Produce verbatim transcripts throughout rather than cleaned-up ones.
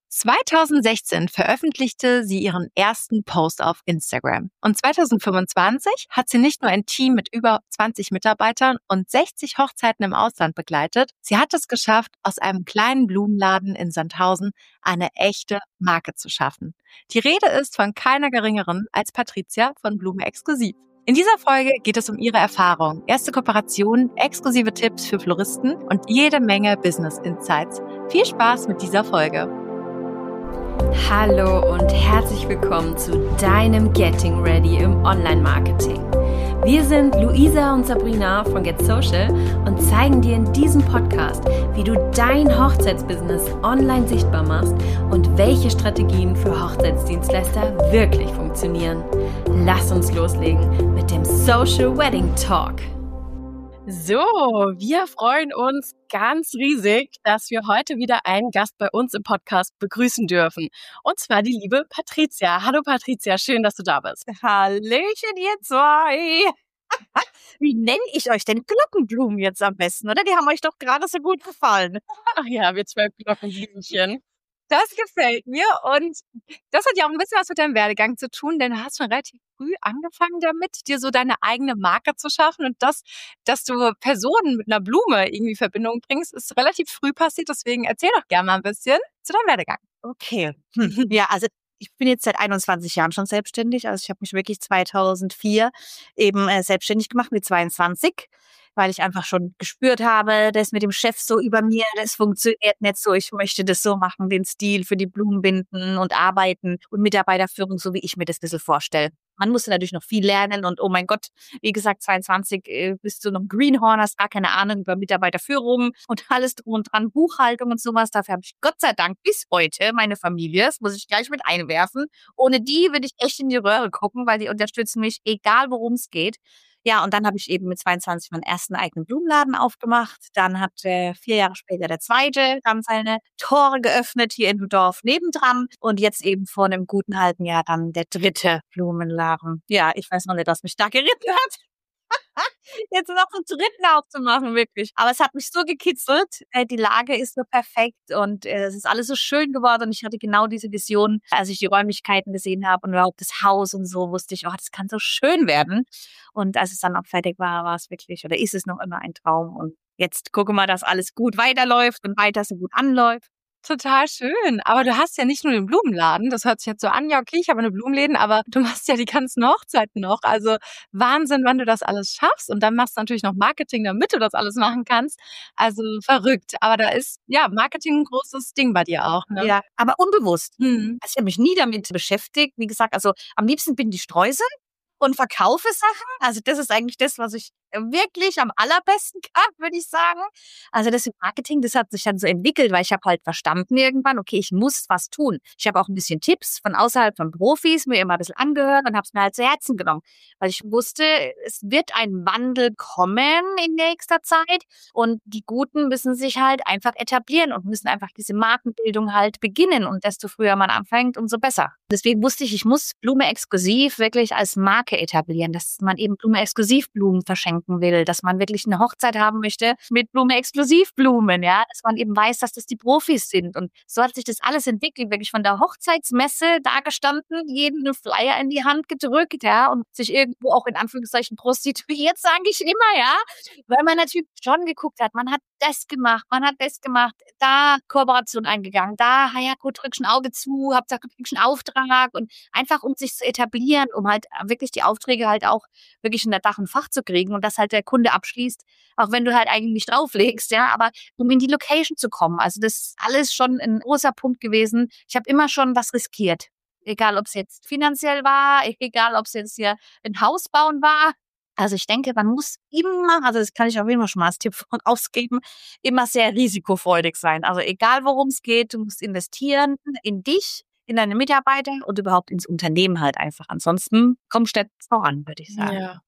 zweitausendsechzehn veröffentlichte sie ihren ersten Post auf Instagram. Und zweitausendfünfundzwanzig hat sie nicht nur ein Team mit über zwanzig Mitarbeitern und sechzig Hochzeiten im Ausland begleitet, sie hat es geschafft, aus einem kleinen Blumenladen in Sandhausen eine echte Marke zu schaffen. Die Rede ist von keiner geringeren als Patricia von Blume Exklusiv. In dieser Folge geht es um ihre Erfahrung, erste Kooperationen, exklusive Tipps für Floristen und jede Menge Business Insights. Viel Spaß mit dieser Folge. Hallo und herzlich willkommen zu deinem Getting Ready im Online-Marketing. Wir sind Luisa und Sabrina von Get Social und zeigen dir in diesem Podcast, wie du dein Hochzeitsbusiness online sichtbar machst und welche Strategien für Hochzeitsdienstleister wirklich funktionieren. Lass uns loslegen mit dem Social Wedding Talk. So, wir freuen uns ganz riesig, dass wir heute wieder einen Gast bei uns im Podcast begrüßen dürfen. Und zwar die liebe Patricia. Hallo Patricia, schön, dass du da bist. Hallöchen, ihr zwei. Wie nenne ich euch denn? Glockenblumen jetzt am besten, oder? Die haben euch doch gerade so gut gefallen. Ach ja, wir zwei Glockenblümchen. Das gefällt mir und das hat ja auch ein bisschen was mit deinem Werdegang zu tun, denn du hast schon relativ früh angefangen damit, dir so deine eigene Marke zu schaffen und das, dass du Personen mit einer Blume irgendwie in Verbindung bringst, ist relativ früh passiert, deswegen erzähl doch gerne mal ein bisschen zu deinem Werdegang. Okay. Hm. Ja, also ich bin jetzt seit einundzwanzig Jahren schon selbstständig, also ich habe mich wirklich zweitausendvier eben äh, selbstständig gemacht mit zweiundzwanzig, weil ich einfach schon gespürt habe, das mit dem Chef so über mir, das funktioniert nicht so, ich möchte das so machen, den Stil für die Blumen binden und arbeiten und Mitarbeiterführung, so wie ich mir das ein bisschen vorstelle. Man musste natürlich noch viel lernen und oh mein Gott, wie gesagt, zweiundzwanzig äh, bist du noch Greenhorn, hast gar keine Ahnung über Mitarbeiterführung und alles drum und dran, Buchhaltung und sowas. Dafür habe ich Gott sei Dank bis heute meine Familie, das muss ich gleich mit einwerfen. Ohne die würde ich echt in die Röhre gucken, weil die unterstützen mich, egal worum es geht. Ja, und dann habe ich eben mit zweiundzwanzig meinen ersten eigenen Blumenladen aufgemacht. Dann hat äh, vier Jahre später der zweite dann seine Tore geöffnet hier in Dorf nebendran. Und jetzt eben vor einem guten halben Jahr dann der dritte Blumenladen. Ja, ich weiß noch nicht, was mich da geritten hat. Jetzt noch einen dritten aufzumachen, wirklich. Aber es hat mich so gekitzelt. Äh, die Lage ist so perfekt und äh, es ist alles so schön geworden. Und ich hatte genau diese Vision, als ich die Räumlichkeiten gesehen habe und überhaupt das Haus und so, wusste ich, oh, das kann so schön werden. Und als es dann auch fertig war, war es wirklich, oder ist es noch immer ein Traum. Und jetzt gucke mal, dass alles gut weiterläuft und weiter so gut anläuft. Total schön. Aber du hast ja nicht nur den Blumenladen. Das hört sich jetzt so an, ja okay, ich habe eine Blumenläden, aber du machst ja die ganzen Hochzeiten noch. Also Wahnsinn, wann du das alles schaffst. Und dann machst du natürlich noch Marketing, damit du das alles machen kannst. Also verrückt. Aber da ist ja Marketing ein großes Ding bei dir auch. Ne? Ja, aber unbewusst. Hm. Also ich habe mich nie damit beschäftigt. Wie gesagt, also am liebsten bin ich Streusel und verkaufe Sachen. Also das ist eigentlich das, was ich wirklich am allerbesten kann, würde ich sagen. Also das im Marketing, das hat sich dann so entwickelt, weil ich habe halt verstanden irgendwann, okay, ich muss was tun. Ich habe auch ein bisschen Tipps von außerhalb von Profis mir immer ein bisschen angehört und habe es mir halt zu Herzen genommen, weil ich wusste, es wird ein Wandel kommen in nächster Zeit und die Guten müssen sich halt einfach etablieren und müssen einfach diese Markenbildung halt beginnen und desto früher man anfängt, umso besser. Deswegen wusste ich, ich muss Blume Exklusiv wirklich als Marke etablieren, dass man eben Blume Exklusiv Blumen verschenkt will, dass man wirklich eine Hochzeit haben möchte mit Blume Exklusivblumen, ja, dass man eben weiß, dass das die Profis sind und so hat sich das alles entwickelt, wirklich von der Hochzeitsmesse dagestanden, jeden einen Flyer in die Hand gedrückt, ja, und sich irgendwo auch in Anführungszeichen prostituiert, sage ich immer, ja, weil man natürlich schon geguckt hat, man hat das gemacht, man hat das gemacht, da Kooperation eingegangen, da, ja gut, drückst ein Auge zu, Hauptsache kriegst einen Auftrag und einfach um sich zu etablieren, um halt wirklich die Aufträge halt auch wirklich in der Dach und Fach zu kriegen und das halt der Kunde abschließt, auch wenn du halt eigentlich nicht drauflegst, ja, aber um in die Location zu kommen. Also das ist alles schon ein großer Punkt gewesen. Ich habe immer schon was riskiert. Egal, ob es jetzt finanziell war, egal, ob es jetzt hier ein Haus bauen war. Also ich denke, man muss immer, also das kann ich auch immer schon mal als Tipp ausgeben, immer sehr risikofreudig sein. Also egal, worum es geht, du musst investieren in dich, in deine Mitarbeiter und überhaupt ins Unternehmen halt einfach. Ansonsten kommst du nicht voran, würde ich sagen. Ja,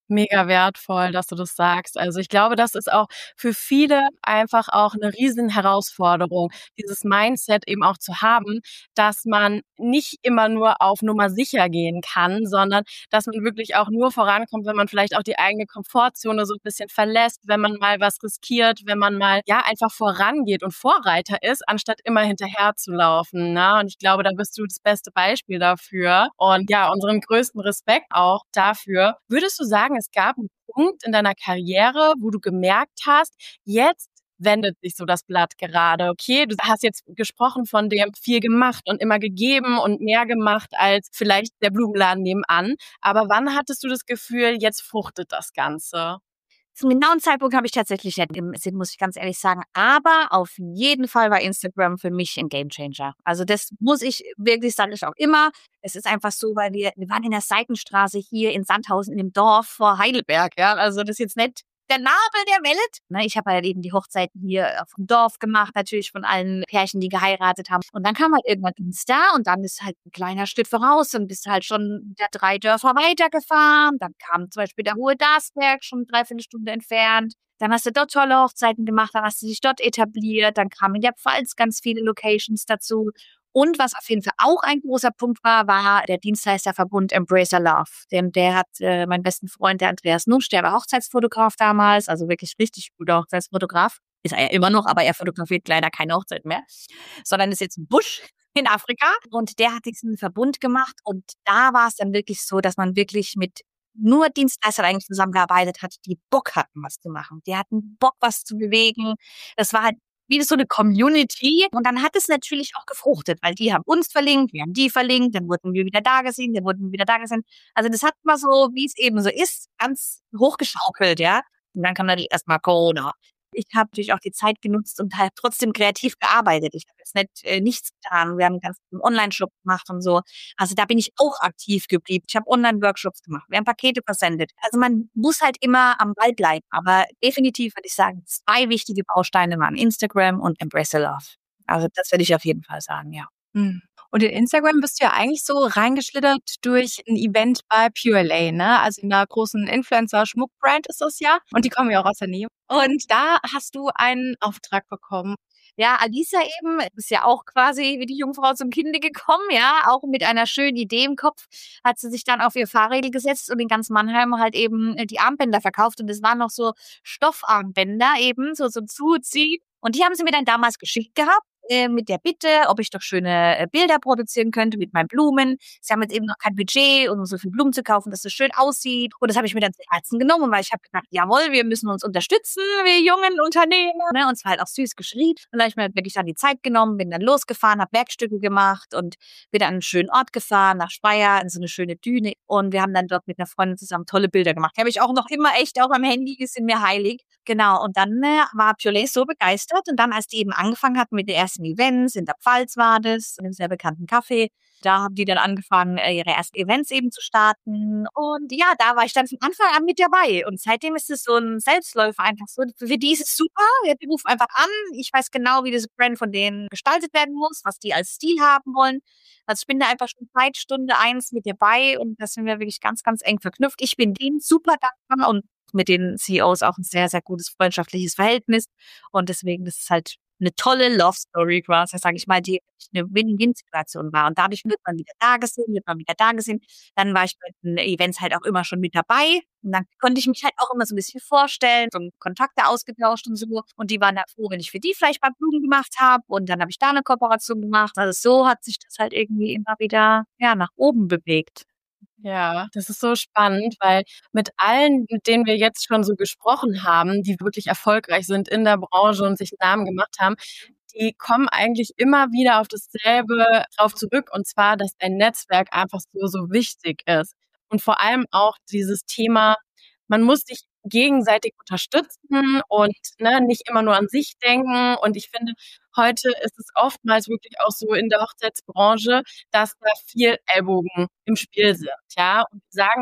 Mega wertvoll, dass du das sagst. Also ich glaube, das ist auch für viele einfach auch eine riesen Herausforderung, dieses Mindset eben auch zu haben, dass man nicht immer nur auf Nummer sicher gehen kann, sondern dass man wirklich auch nur vorankommt, wenn man vielleicht auch die eigene Komfortzone so ein bisschen verlässt, wenn man mal was riskiert, wenn man mal ja einfach vorangeht und Vorreiter ist, anstatt immer hinterher zu laufen. Ne? Und ich glaube, da bist du das beste Beispiel dafür. Und ja, unseren größten Respekt auch dafür. Würdest du sagen, es gab einen Punkt in deiner Karriere, wo du gemerkt hast, jetzt wendet sich so das Blatt gerade. Okay, du hast jetzt gesprochen von dem viel gemacht und immer gegeben und mehr gemacht als vielleicht der Blumenladen nebenan. Aber wann hattest du das Gefühl, jetzt fruchtet das Ganze? Zum genauen Zeitpunkt habe ich tatsächlich nicht im Sinn, muss ich ganz ehrlich sagen. Aber auf jeden Fall war Instagram für mich ein Gamechanger. Also das muss ich wirklich, sage ich auch immer. Es ist einfach so, weil wir, wir waren in der Seitenstraße hier in Sandhausen, in dem Dorf vor Heidelberg. Ja, also das ist jetzt nicht der Nabel der Welt. Ne, ich habe halt eben die Hochzeiten hier auf dem Dorf gemacht, natürlich von allen Pärchen, die geheiratet haben. Und dann kam halt irgendwann Insta und dann ist halt ein kleiner Schritt voraus und bist halt schon der drei Dörfer weitergefahren. Dann kam zum Beispiel der Hohe Darsberg, schon eine Dreiviertelstunde entfernt. Dann hast du dort tolle Hochzeiten gemacht, dann hast du dich dort etabliert, dann kamen in der Pfalz ganz viele Locations dazu. Und was auf jeden Fall auch ein großer Punkt war, war der Dienstleisterverbund Embracer Love. Denn der hat äh, meinen besten Freund, der Andreas Nusch, der war Hochzeitsfotograf damals, also wirklich richtig guter Hochzeitsfotograf. Ist er ja immer noch, aber er fotografiert leider keine Hochzeit mehr, sondern ist jetzt ein Busch in Afrika. Und der hat diesen Verbund gemacht und da war es dann wirklich so, dass man wirklich mit nur Dienstleister eigentlich zusammengearbeitet hat, die Bock hatten, was zu machen. Die hatten Bock, was zu bewegen. Das war halt wie so eine Community. Und dann hat es natürlich auch gefruchtet, weil die haben uns verlinkt, wir haben die verlinkt, dann wurden wir wieder da gesehen, dann wurden wir wieder da gesehen. Also das hat mal so, wie es eben so ist, ganz hochgeschaukelt, ja. Und dann kam natürlich erstmal Corona. Ich habe natürlich auch die Zeit genutzt und halt trotzdem kreativ gearbeitet. Ich habe jetzt nicht äh, nichts getan. Wir haben einen ganzen Online-Shop gemacht und so. Also da bin ich auch aktiv geblieben. Ich habe Online-Workshops gemacht. Wir haben Pakete versendet. Also man muss halt immer am Ball bleiben. Aber definitiv würde ich sagen, zwei wichtige Bausteine waren Instagram und Embracer Love. Also das würde ich auf jeden Fall sagen, ja. Hm. Und in Instagram bist du ja eigentlich so reingeschlittert durch ein Event bei Pure L A, ne? Also in einer großen Influencer-Schmuckbrand ist das ja. Und die kommen ja auch aus der Nähe. Und da hast du einen Auftrag bekommen. Ja, Alisa eben ist ja auch quasi wie die Jungfrau zum Kinde gekommen, ja, auch mit einer schönen Idee im Kopf, hat sie sich dann auf ihr Fahrrädel gesetzt und in ganz Mannheim halt eben die Armbänder verkauft und es waren noch so Stoffarmbänder eben, so so Zuzieh und die haben sie mir dann damals geschickt gehabt. Mit der Bitte, ob ich doch schöne Bilder produzieren könnte mit meinen Blumen. Sie haben jetzt eben noch kein Budget, um so viele Blumen zu kaufen, dass es schön aussieht. Und das habe ich mir dann zu Herzen genommen, weil ich habe gedacht, jawohl, wir müssen uns unterstützen, wir jungen Unternehmer. Ne? Und es war halt auch süß geschrieben. Und dann habe ich mir wirklich dann die Zeit genommen, bin dann losgefahren, habe Werkstücke gemacht und bin an einen schönen Ort gefahren, nach Speyer, in so eine schöne Düne. Und wir haben dann dort mit einer Freundin zusammen tolle Bilder gemacht. Die habe ich auch noch immer echt, auch am Handy, die sind mir heilig. Genau, und dann äh, war Pure L A so begeistert. Und dann, als die eben angefangen hatten mit den ersten Events, in der Pfalz war das, in einem sehr bekannten Café, da haben die dann angefangen, ihre ersten Events eben zu starten. Und ja, da war ich dann von Anfang an mit dabei. Und seitdem ist es so ein Selbstläufer einfach so. Für die ist es super. Die rufen einfach an. Ich weiß genau, wie diese Brand von denen gestaltet werden muss, was die als Stil haben wollen. Also ich bin da einfach schon seit Stunde eins mit dabei. Und da sind wir wirklich ganz, ganz eng verknüpft. Ich bin denen super dankbar und mit den C E Os auch ein sehr, sehr gutes freundschaftliches Verhältnis. Und deswegen, das ist halt eine tolle Love-Story quasi, sage ich mal, die eine Win-Win-Situation war. Und dadurch wird man wieder da gesehen, wird man wieder da gesehen. Dann war ich bei den Events halt auch immer schon mit dabei. Und dann konnte ich mich halt auch immer so ein bisschen vorstellen und Kontakte ausgetauscht und so. Und die waren da froh, wenn ich für die vielleicht mal Blumen gemacht habe. Und dann habe ich da eine Kooperation gemacht. Also so hat sich das halt irgendwie immer wieder ja nach oben bewegt. Ja, das ist so spannend, weil mit allen, mit denen wir jetzt schon so gesprochen haben, die wirklich erfolgreich sind in der Branche und sich einen Namen gemacht haben, die kommen eigentlich immer wieder auf dasselbe drauf zurück, und zwar, dass ein Netzwerk einfach so, so wichtig ist. Und vor allem auch dieses Thema, man muss sich gegenseitig unterstützen und ne, nicht immer nur an sich denken. Und ich finde, heute ist es oftmals wirklich auch so in der Hochzeitsbranche, dass da viel Ellbogen im Spiel sind. Ja, und wir sagen halt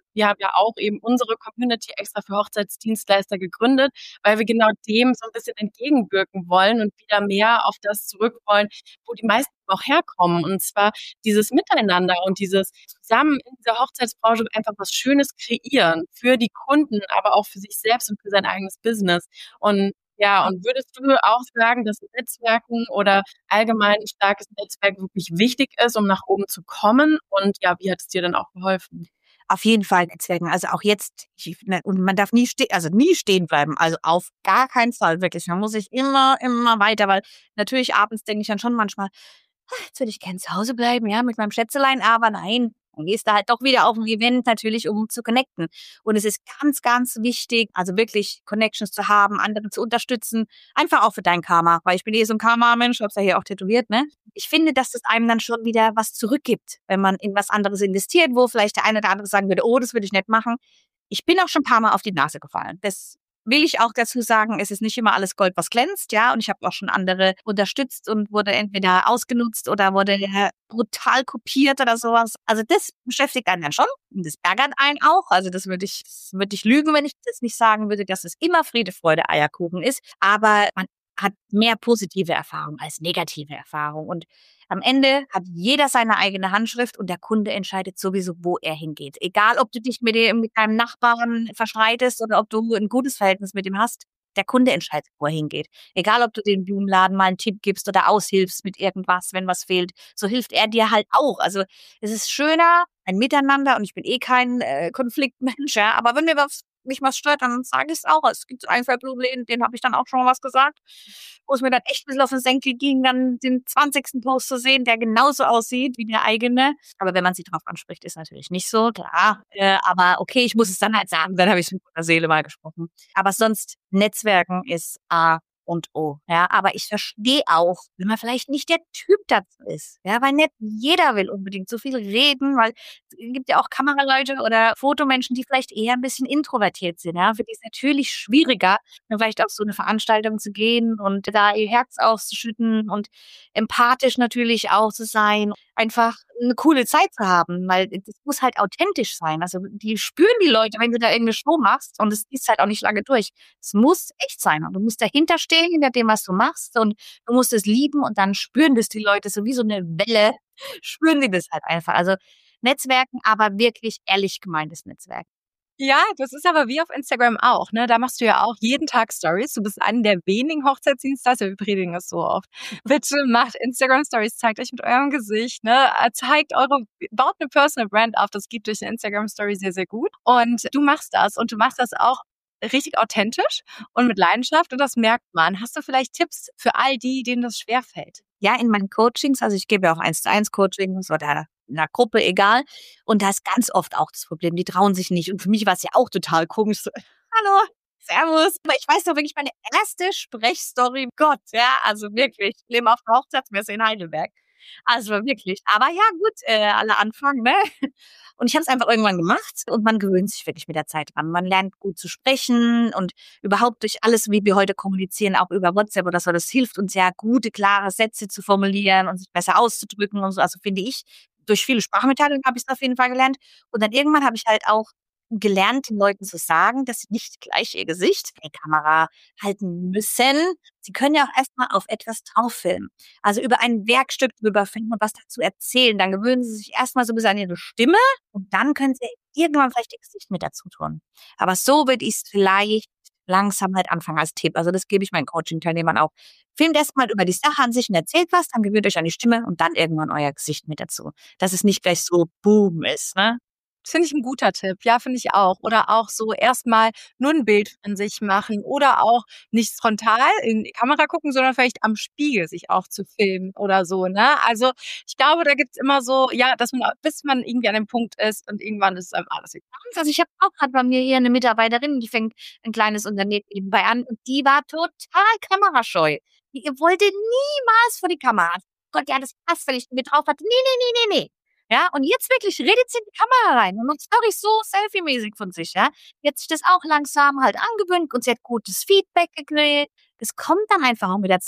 wir haben ja auch eben unsere Community extra für Hochzeitsdienstleister gegründet, weil wir genau dem so ein bisschen entgegenwirken wollen und wieder mehr auf das zurück wollen, wo die meisten auch herkommen. Und zwar dieses Miteinander und dieses zusammen in dieser Hochzeitsbranche einfach was Schönes kreieren für die Kunden, aber auch für sich selbst und für sein eigenes Business. Und ja, und würdest du auch sagen, dass Netzwerken oder allgemein ein starkes Netzwerk wirklich wichtig ist, um nach oben zu kommen? Und ja, wie hat es dir dann auch geholfen? Auf jeden Fall Netzwerken. Also auch jetzt, ich, ne, und man darf nie stehen, also nie stehen bleiben. Also auf gar keinen Fall, wirklich. Man muss sich immer, immer weiter, weil natürlich abends denke ich dann schon manchmal, "Ah, jetzt würde ich gerne zu Hause bleiben, ja, mit meinem Schätzelein, aber nein. Dann gehst du halt doch wieder auf ein Event natürlich, um zu connecten. Und es ist ganz, ganz wichtig, also wirklich Connections zu haben, andere zu unterstützen. Einfach auch für dein Karma, weil ich bin eh so ein Karma-Mensch, hab's ja hier auch tätowiert, ne? Ich finde, dass das einem dann schon wieder was zurückgibt, wenn man in was anderes investiert, wo vielleicht der eine oder andere sagen würde, oh, das würde ich nicht machen. Ich bin auch schon ein paar Mal auf die Nase gefallen. Das will ich auch dazu sagen, es ist nicht immer alles Gold, was glänzt, ja. Und ich habe auch schon andere unterstützt und wurde entweder ausgenutzt oder wurde äh, brutal kopiert oder sowas. Also das beschäftigt einen dann schon und das ärgert einen auch. Also das würde ich, das würde ich lügen, wenn ich das nicht sagen würde, dass es immer Friede, Freude, Eierkuchen ist. Aber man hat mehr positive Erfahrungen als negative Erfahrungen. Und am Ende hat jeder seine eigene Handschrift und der Kunde entscheidet sowieso, wo er hingeht. Egal, ob du dich mit, dem, mit deinem Nachbarn verschreitest oder ob du ein gutes Verhältnis mit ihm hast. Der Kunde entscheidet, wo er hingeht. Egal, ob du den Blumenladen mal einen Tipp gibst oder aushilfst mit irgendwas, wenn was fehlt. So hilft er dir halt auch. Also es ist schöner, ein Miteinander, und ich bin eh kein äh, Konfliktmensch, ja, aber wenn mir was mich was stört, dann sage ich es auch. Es gibt ein, zwei Blumenläden, denen habe ich dann auch schon mal was gesagt, wo es mir dann echt ein bisschen auf den Senkel ging, dann den zwanzigsten Post zu sehen, der genauso aussieht wie der eigene. Aber wenn man sie drauf anspricht, ist natürlich nicht so, klar. Äh, aber okay, ich muss es dann halt sagen, dann habe ich es mit meiner Seele mal gesprochen. Aber sonst, Netzwerken ist A und O. Ja, aber ich verstehe auch, wenn man vielleicht nicht der Typ dazu ist. Ja, weil nicht jeder will unbedingt so viel reden, weil es gibt ja auch Kameraleute oder Fotomenschen, die vielleicht eher ein bisschen introvertiert sind. Ja, für die ist es natürlich schwieriger, vielleicht auf so eine Veranstaltung zu gehen und da ihr Herz auszuschütten und empathisch natürlich auch zu sein, einfach eine coole Zeit zu haben, weil das muss halt authentisch sein. Also die spüren die Leute, wenn du da irgendeine Show machst, und es ist halt auch nicht lange durch. Es muss echt sein und du musst dahinter stehen, hinter dem, was du machst, und du musst es lieben, und dann spüren das die Leute so wie so eine Welle, spüren die das halt einfach. Also Netzwerken, aber wirklich ehrlich gemeintes Netzwerk. Ja, das ist aber wie auf Instagram auch, ne? Da machst du ja auch jeden Tag Stories. Du bist einer der wenigen Hochzeitsdienstleister, wir predigen es so oft. Bitte macht Instagram Stories, zeigt euch mit eurem Gesicht, ne? Zeigt eure, baut eine Personal Brand auf. Das geht durch eine Instagram Story sehr, sehr gut. Und du machst das, und du machst das auch richtig authentisch und mit Leidenschaft, und das merkt man. Hast du vielleicht Tipps für all die, denen das schwerfällt? Ja, in meinen Coachings, also ich gebe ja auch eins zu eins Coachings oder in einer Gruppe, egal. Und da ist ganz oft auch das Problem, die trauen sich nicht. Und für mich war es ja auch total komisch. So, hallo, servus. Aber ich weiß noch wirklich meine erste Sprechstory. Gott, ja, also wirklich. Ich lebe auf der Hochzeitsmesse in Heidelberg. Also wirklich. Aber ja, gut, äh, alle anfangen, ne? Und ich habe es einfach irgendwann gemacht, und man gewöhnt sich wirklich mit der Zeit dran. Man lernt gut zu sprechen und überhaupt durch alles, wie wir heute kommunizieren, auch über WhatsApp oder so, das hilft uns ja, gute, klare Sätze zu formulieren und sich besser auszudrücken und so. Also finde ich, durch viele Sprachmitteilungen habe ich es auf jeden Fall gelernt. Und dann irgendwann habe ich halt auch gelernt, den Leuten zu sagen, dass sie nicht gleich ihr Gesicht in die Kamera halten müssen. Sie können ja auch erstmal auf etwas drauf filmen. Also über ein Werkstück drüber filmen und was dazu erzählen. Dann gewöhnen sie sich erstmal so ein bisschen an ihre Stimme, und dann können sie irgendwann vielleicht ihr Gesicht mit dazu tun. Aber so würde ich es vielleicht langsam halt anfangen als Tipp. Also das gebe ich meinen Coaching-Teilnehmern auch. Filmt erstmal über die Sache an sich und erzählt was, dann gewöhnt euch an die Stimme und dann irgendwann euer Gesicht mit dazu. Dass es nicht gleich so boom ist, ne? Finde ich ein guter Tipp. Ja, finde ich auch. Oder auch so erstmal nur ein Bild von sich machen oder auch nicht frontal in die Kamera gucken, sondern vielleicht am Spiegel sich auch zu filmen oder so, ne? Also ich glaube, da gibt's immer so, ja, dass man, bis man irgendwie an dem Punkt ist, und irgendwann ist einfach alles egal. Also ich habe auch gerade bei mir hier eine Mitarbeiterin, die fängt ein kleines Unternehmen nebenbei an, und die war total kamerascheu. Die wollte niemals vor die Kamera. Gott, ja, das passt, wenn ich die mit drauf hatte. Nee, nee, nee, nee, nee. Ja, und jetzt wirklich redet sie in die Kamera rein und macht Storys so selfie-mäßig von sich, ja. Jetzt sich das auch langsam halt angewöhnt, und sie hat gutes Feedback gekriegt. Das kommt dann einfach auch mit der Zeit.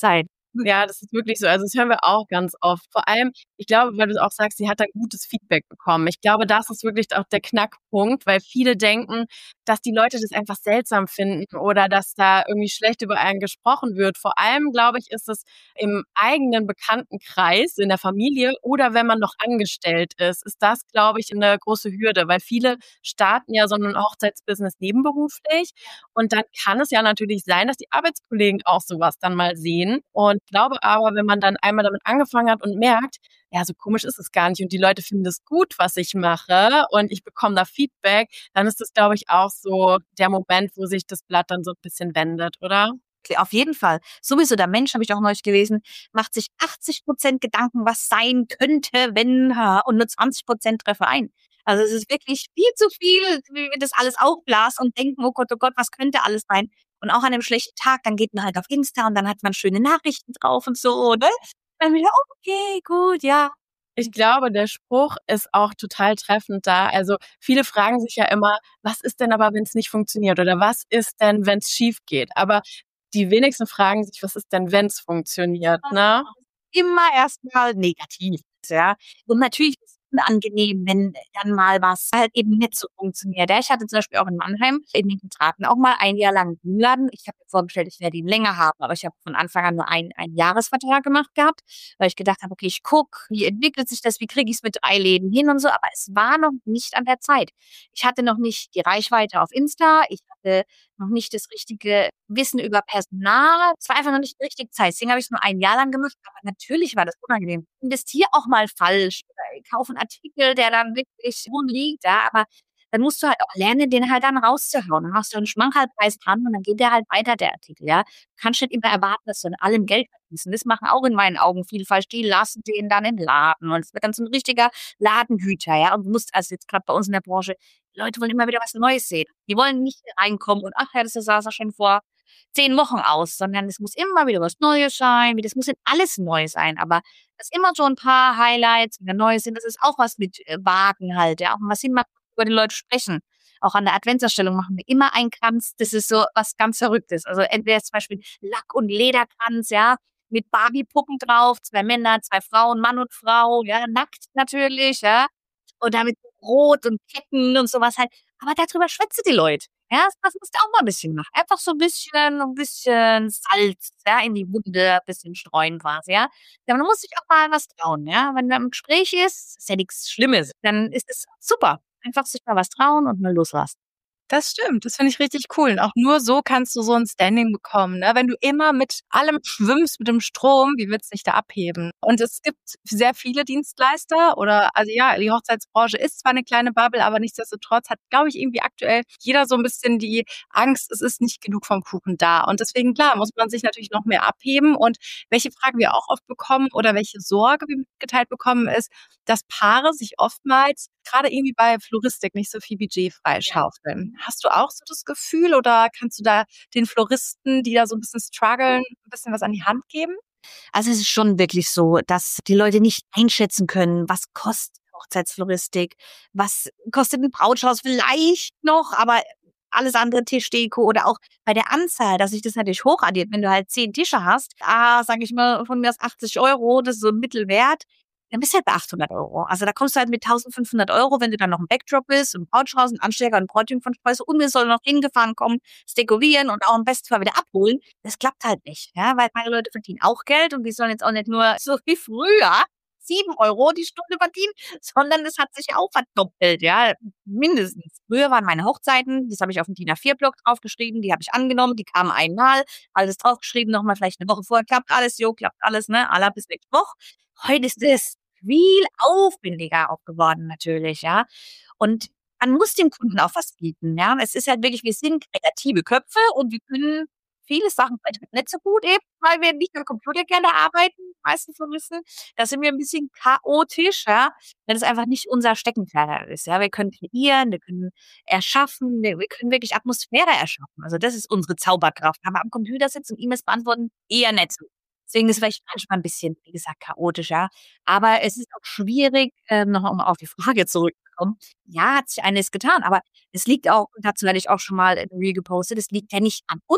Ja, das ist wirklich so. Also das hören wir auch ganz oft. Vor allem, ich glaube, weil du auch sagst, sie hat da gutes Feedback bekommen. Ich glaube, das ist wirklich auch der Knackpunkt, weil viele denken, dass die Leute das einfach seltsam finden oder dass da irgendwie schlecht über einen gesprochen wird. Vor allem, glaube ich, ist es im eigenen Bekanntenkreis, in der Familie oder wenn man noch angestellt ist, ist das, glaube ich, eine große Hürde, weil viele starten ja so ein Hochzeitsbusiness nebenberuflich und dann kann es ja natürlich sein, dass die Arbeitskollegen auch sowas dann mal sehen. Und ich glaube aber, wenn man dann einmal damit angefangen hat und merkt, ja, so komisch ist es gar nicht und die Leute finden es gut, was ich mache und ich bekomme da Feedback, dann ist das, glaube ich, auch so der Moment, wo sich das Blatt dann so ein bisschen wendet, oder? Auf jeden Fall. Sowieso der Mensch, habe ich auch neulich gelesen, macht sich achtzig Prozent Gedanken, was sein könnte, wenn, ha, und nur zwanzig Prozent treffe ein. Also es ist wirklich viel zu viel, wie wir das alles aufblasen und denken, oh Gott, oh Gott, was könnte alles sein? Und auch an einem schlechten Tag, dann geht man halt auf Insta und dann hat man schöne Nachrichten drauf und so, ne? Dann wieder, okay, gut, ja. Ich glaube, der Spruch ist auch total treffend da. Also viele fragen sich ja immer, was ist denn aber, wenn es nicht funktioniert? Oder was ist denn, wenn es schief geht? Aber die wenigsten fragen sich, was ist denn, wenn es funktioniert, ne? Immer erstmal negativ, ja. Und natürlich ist es unangenehm, wenn dann mal was halt eben nicht so funktioniert. Ja, ich hatte zum Beispiel auch in Mannheim in den Kontraten auch mal ein Jahr lang einen Blumenladen. Ich habe mir vorgestellt, ich werde ihn länger haben, aber ich habe von Anfang an nur einen, einen Jahresvertrag gemacht gehabt, weil ich gedacht habe, okay, ich gucke, wie entwickelt sich das, wie kriege ich es mit drei Läden hin und so, aber es war noch nicht an der Zeit. Ich hatte noch nicht die Reichweite auf Insta, ich hatte noch nicht das richtige Wissen über Personal. Es war einfach noch nicht die richtige Zeit. Deswegen habe ich es nur ein Jahr lang gemacht. Aber natürlich war das unangenehm. Ich investiere auch mal falsch. Ich kaufe einen Artikel, der dann wirklich rumliegt. Ja, aber dann musst du halt auch lernen, den halt dann rauszuhauen. Dann machst du einen Schmankerlpreis dran und dann geht der halt weiter, der Artikel. Ja, du kannst nicht immer erwarten, dass du an allem Geld verdienst. Und das machen auch in meinen Augen viel falsch. Die lassen den dann im Laden. Und es wird dann so ein richtiger Ladenhüter. Ja, und du musst, also jetzt gerade bei uns in der Branche, die Leute wollen immer wieder was Neues sehen. Die wollen nicht reinkommen und ach ja, das sah ja schon vor zehn Wochen aus, sondern es muss immer wieder was Neues sein. Das muss nicht alles neu sein, aber dass immer so ein paar Highlights wieder neu sind, das ist auch was mit äh, Wagen halt, ja, auch was hinmacht, über die Leute sprechen. Auch an der Adventserstellung machen wir immer einen Kranz, das ist so was ganz Verrücktes. Also entweder zum Beispiel Lack- und Lederkranz, ja, mit Barbie-Puppen drauf, zwei Männer, zwei Frauen, Mann und Frau, ja, nackt natürlich, ja, und damit Rot und Ketten und sowas halt. Aber darüber schwätzen die Leute. Ja, das musst du auch mal ein bisschen machen. Einfach so ein bisschen, ein bisschen Salz, ja, in die Wunde, ein bisschen streuen quasi, ja. Ja, man muss sich auch mal was trauen, ja. Wenn man im Gespräch ist, ist ja nichts Schlimmes. Dann ist es super. Einfach sich mal was trauen und mal loslassen. Das stimmt, das finde ich richtig cool. Und auch nur so kannst du so ein Standing bekommen, ne? Wenn du immer mit allem schwimmst, mit dem Strom, wie willst du dich da abheben? Und es gibt sehr viele Dienstleister oder, also ja, die Hochzeitsbranche ist zwar eine kleine Bubble, aber nichtsdestotrotz hat, glaube ich, irgendwie aktuell jeder so ein bisschen die Angst, es ist nicht genug vom Kuchen da. Und deswegen, klar, muss man sich natürlich noch mehr abheben. Und welche Frage wir auch oft bekommen oder welche Sorge wir mitgeteilt bekommen, ist, dass Paare sich oftmals gerade irgendwie bei Floristik nicht so viel Budget freischaufeln. Hast du auch so das Gefühl oder kannst du da den Floristen, die da so ein bisschen strugglen, ein bisschen was an die Hand geben? Also es ist schon wirklich so, dass die Leute nicht einschätzen können, was kostet Hochzeitsfloristik, was kostet ein Brautstrauß vielleicht noch, aber alles andere Tischdeko oder auch bei der Anzahl, dass sich das natürlich hochaddiert. Wenn du halt zehn Tische hast, ah, sag ich mal, von mir aus achtzig Euro, das ist so ein Mittelwert, dann bist du halt bei achthundert Euro. Also da kommst du halt mit eintausendfünfhundert Euro, wenn du dann noch ein Backdrop bist, ein Brautstrauß, ein Anstecker, ein Bräutigam von Speise und wir sollen noch hingefahren kommen, das dekorieren und auch im besten Fall wieder abholen. Das klappt halt nicht, ja, weil meine Leute verdienen auch Geld und die sollen jetzt auch nicht nur so wie früher sieben Euro die Stunde verdienen, sondern das hat sich auch verdoppelt, ja, mindestens. Früher waren meine Hochzeiten, das habe ich auf dem D I N A vier Block draufgeschrieben, die habe ich angenommen, die kamen einmal, alles draufgeschrieben, nochmal vielleicht eine Woche vorher, klappt alles, jo, klappt alles, ne, alla bis nächste Woche. Heute ist das viel aufwendiger auch geworden natürlich, ja. Und man muss dem Kunden auch was bieten, ja. Es ist halt wirklich, wir sind kreative Köpfe und wir können viele Sachen vielleicht nicht so gut eben, weil wir nicht am Computer gerne arbeiten, meistens so müssen. Da sind wir ein bisschen chaotisch, ja, wenn es einfach nicht unser Steckenpferd ist, ja. Wir können kreieren, wir können erschaffen, wir, wir können wirklich Atmosphäre erschaffen. Also das ist unsere Zauberkraft. Aber am Computer sitzen und E-Mails beantworten eher nicht so. Deswegen ist es vielleicht manchmal ein bisschen, wie gesagt, chaotisch, ja. Aber es ist auch schwierig, ähm, noch mal auf die Frage zurückzukommen. Ja, hat sich eines getan, aber es liegt auch, dazu hatte ich auch schon mal ein Reel gepostet, es liegt ja nicht an uns.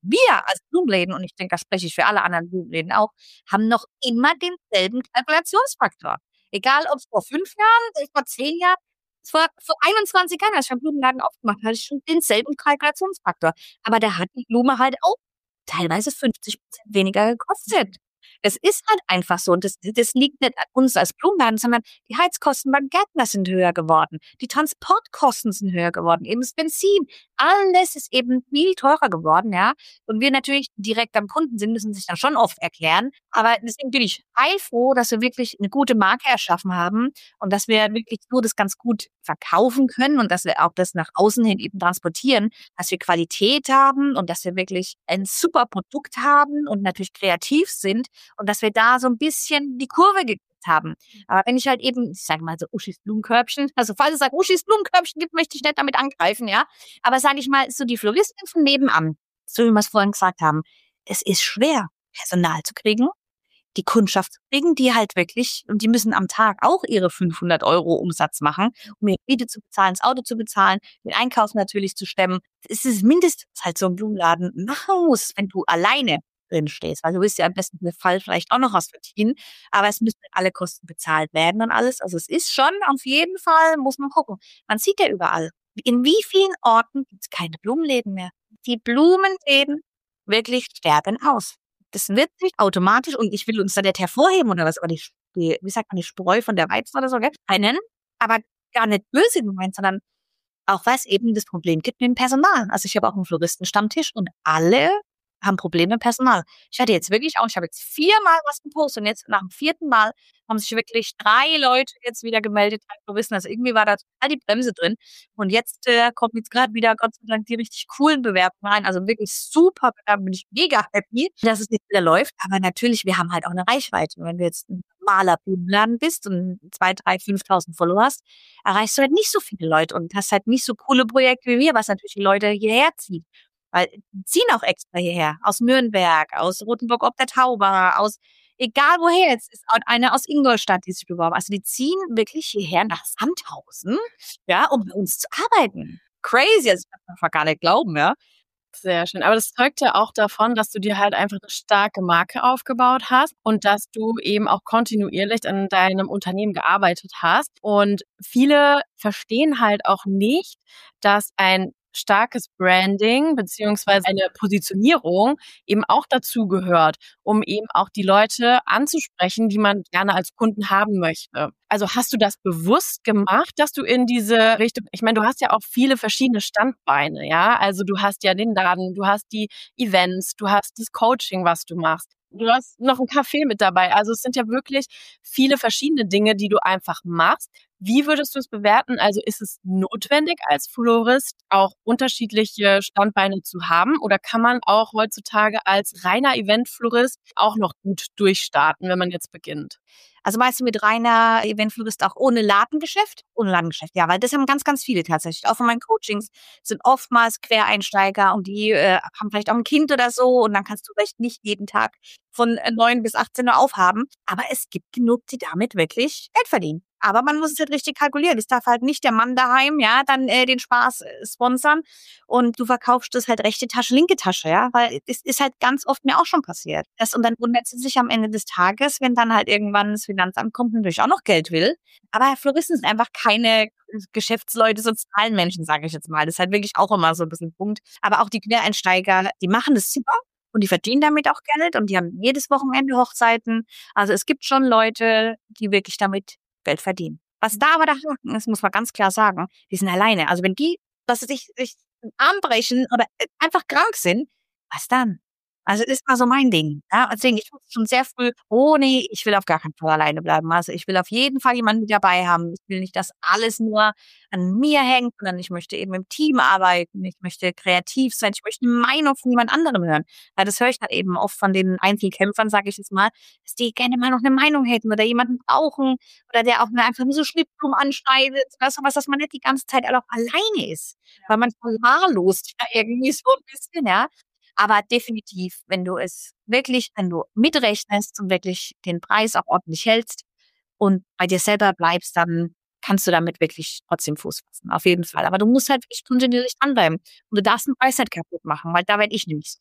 wir als Blumenläden, und ich denke, das spreche ich für alle anderen Blumenläden auch, haben noch immer denselben Kalkulationsfaktor. Egal, ob es vor fünf Jahren, vor zehn Jahren, vor, vor einundzwanzig Jahren, als ich einen Blumenladen aufgemacht habe, hatte ich schon denselben Kalkulationsfaktor. Aber da hat die Blume halt auch teilweise fünfzig Prozent weniger gekostet. Es ist halt einfach so. Und das, das liegt nicht an uns als Blumenladen, sondern die Heizkosten beim Gärtner sind höher geworden. Die Transportkosten sind höher geworden. Eben das Benzin. Alles ist eben viel teurer geworden, ja. Und wir natürlich direkt am Kunden sind, müssen sich dann schon oft erklären. Aber deswegen bin ich heilfroh, dass wir wirklich eine gute Marke erschaffen haben und dass wir wirklich so das ganz gut verkaufen können und dass wir auch das nach außen hin eben transportieren, dass wir Qualität haben und dass wir wirklich ein super Produkt haben und natürlich kreativ sind und dass wir da so ein bisschen die Kurve gekriegt haben. Aber wenn ich halt eben, ich sage mal so Uschis Blumenkörbchen, also falls es sagt Uschis Blumenkörbchen gibt, möchte ich nicht damit angreifen, ja. Aber sage ich mal, so die Floristin von nebenan, so wie wir es vorhin gesagt haben, es ist schwer, Personal zu kriegen, die Kundschaft zu kriegen, die halt wirklich, und die müssen am Tag auch ihre fünfhundert Euro Umsatz machen, um ihre Miete zu bezahlen, das Auto zu bezahlen, den Einkauf natürlich zu stemmen. Es ist mindestens halt so ein Blumenladen machen muss, wenn du alleine drin stehst, weil du willst ja im besten Fall vielleicht auch noch was verdienen, aber es müssen alle Kosten bezahlt werden und alles. Also es ist schon auf jeden Fall, muss man gucken. Man sieht ja überall, in wie vielen Orten gibt es keine Blumenläden mehr. Die Blumenläden wirklich sterben aus. Das wird nicht automatisch, und ich will uns da nicht hervorheben oder was, aber die, die wie sagt man, die Spreu von der Weizen oder so, gell? Einen, aber gar nicht böse gemeint, sondern auch, weil es eben das Problem gibt mit dem Personal. Also ich habe auch einen Floristenstammtisch und alle haben Probleme mit Personal. Ich hatte jetzt wirklich auch, ich habe jetzt viermal was gepostet und jetzt nach dem vierten Mal haben sich wirklich drei Leute jetzt wieder gemeldet, wir wissen, also irgendwie war da total die Bremse drin. Und jetzt äh, kommt jetzt gerade wieder, Gott sei Dank, die richtig coolen Bewerbungen rein. Also wirklich super, da bin ich mega happy, dass es jetzt wieder läuft. Aber natürlich, wir haben halt auch eine Reichweite. Wenn du jetzt ein normaler Blumenladen bist und zwei, drei, fünftausend Follower hast, erreichst du halt nicht so viele Leute und hast halt nicht so coole Projekte wie wir, was natürlich die Leute hierher zieht. Weil die ziehen auch extra hierher, aus Nürnberg, aus Rothenburg ob der Tauber, aus egal woher, jetzt ist auch eine aus Ingolstadt, die sich beworben. Also die ziehen wirklich hierher nach Sandhausen, ja, um bei uns zu arbeiten. Crazy, also das kann man einfach gar nicht glauben, ja. Sehr schön. Aber das zeugt ja auch davon, dass du dir halt einfach eine starke Marke aufgebaut hast und dass du eben auch kontinuierlich an deinem Unternehmen gearbeitet hast. Und viele verstehen halt auch nicht, dass ein starkes Branding beziehungsweise eine Positionierung eben auch dazu gehört, um eben auch die Leute anzusprechen, die man gerne als Kunden haben möchte. Also hast du das bewusst gemacht, dass du in diese Richtung, ich meine, du hast ja auch viele verschiedene Standbeine, ja, also du hast ja den Laden, du hast die Events, du hast das Coaching, was du machst. Du hast noch einen Kaffee mit dabei. Also es sind ja wirklich viele verschiedene Dinge, die du einfach machst. Wie würdest du es bewerten? Also ist es notwendig als Florist auch unterschiedliche Standbeine zu haben oder kann man auch heutzutage als reiner Eventflorist auch noch gut durchstarten, wenn man jetzt beginnt? Also meinst du mit reiner Eventflorist auch ohne Ladengeschäft? Ohne Ladengeschäft, ja, weil das haben ganz, ganz viele tatsächlich. Auch von meinen Coachings sind oftmals Quereinsteiger und die äh, haben vielleicht auch ein Kind oder so und dann kannst du vielleicht nicht jeden Tag von neun bis achtzehn Uhr aufhaben. Aber es gibt genug, die damit wirklich Geld verdienen. Aber man muss es halt richtig kalkulieren. Es darf halt nicht der Mann daheim, ja, dann äh, den Spaß äh, sponsern und du verkaufst das halt rechte Tasche, linke Tasche, ja, weil es ist halt ganz oft mir auch schon passiert. Das, und dann wundert sie sich am Ende des Tages, wenn dann halt irgendwann das Finanzamt kommt und natürlich auch noch Geld will. Aber Floristen sind einfach keine Geschäftsleute, so Zahlenmenschen, sage ich jetzt mal. Das ist halt wirklich auch immer so ein bisschen ein Punkt. Aber auch die Quereinsteiger, die machen das super. Und die verdienen damit auch Geld und die haben jedes Wochenende Hochzeiten. Also es gibt schon Leute, die wirklich damit Geld verdienen. Was da aber der Haken ist, muss man ganz klar sagen, die sind alleine. Also wenn die, dass sie sich, sich den Arm brechen oder einfach krank sind, was dann? Also das war so mein Ding. Ja, deswegen, ich wusste schon sehr früh, oh nee, ich will auf gar keinen Fall alleine bleiben. Also ich will auf jeden Fall jemanden mit dabei haben. Ich will nicht, dass alles nur an mir hängt, sondern ich möchte eben im Team arbeiten. Ich möchte kreativ sein. Ich möchte eine Meinung von jemand anderem hören. Weil das höre ich halt eben oft von den Einzelkämpfern, sage ich jetzt mal, dass die gerne mal noch eine Meinung hätten oder jemanden brauchen oder der auch mir einfach nur so Schnittblumen anschneidet oder sowas, dass man nicht die ganze Zeit auch alleine ist. Weil man verwahrlost ja irgendwie so ein bisschen, ja. Aber definitiv, wenn du es wirklich, wenn du mitrechnest und wirklich den Preis auch ordentlich hältst und bei dir selber bleibst, dann kannst du damit wirklich trotzdem Fuß fassen. Auf jeden Fall. Aber du musst halt wirklich kontinuierlich dranbleiben. Und du darfst den Preis nicht kaputt machen, weil da werde ich nämlich so.